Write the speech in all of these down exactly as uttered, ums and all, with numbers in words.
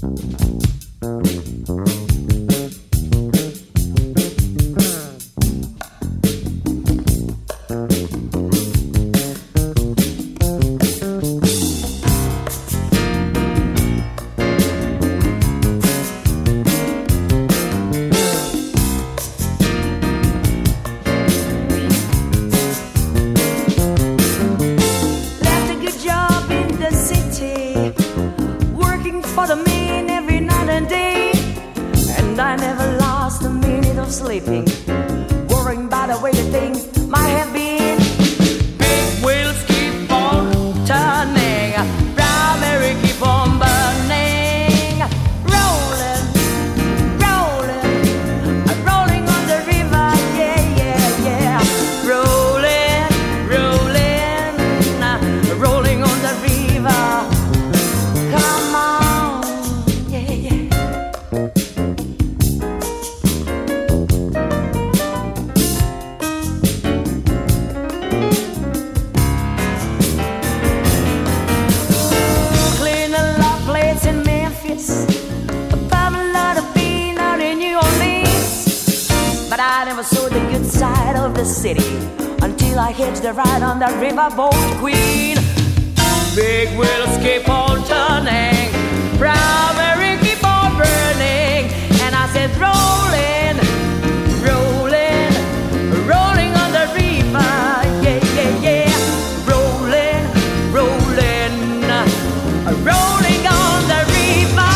Riverboat Queen. Big wheels keep on turning, primary keep on burning, and I said rolling, rolling, rolling on the river, yeah, yeah, yeah, rolling, rolling, rolling on the river,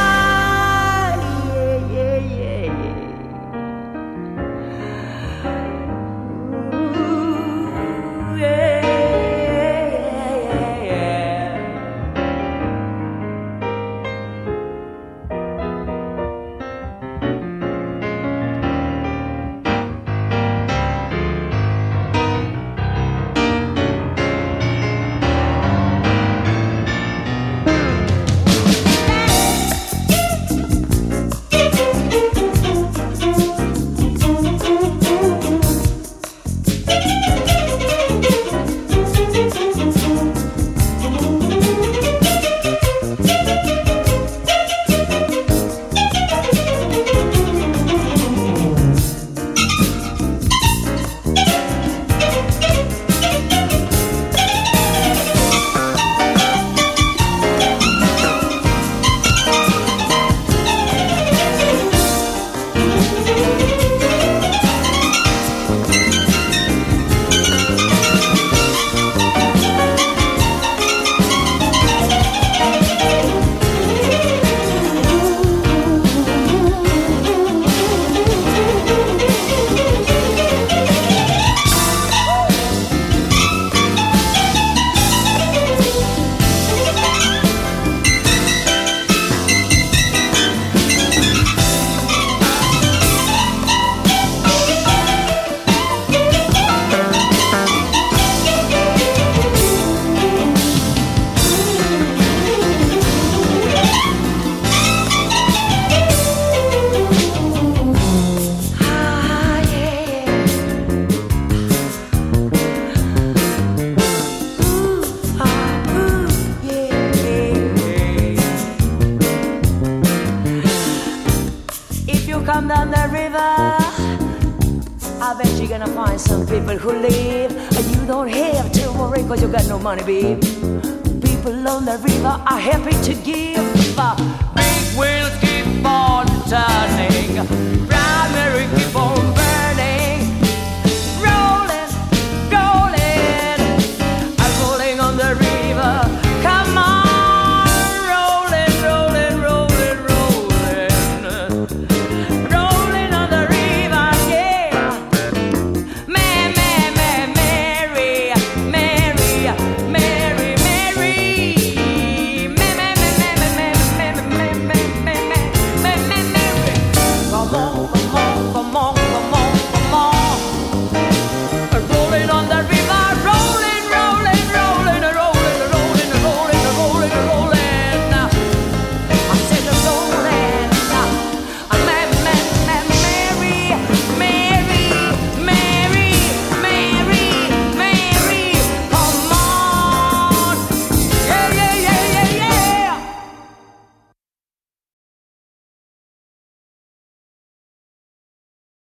yeah, yeah, yeah. Ooh, yeah. come down the river, I bet you're gonna find some people who live, and you don't have to worry cause you got no money, babe. People on the river are happy to give. Big wheels keep on turning, primary keep on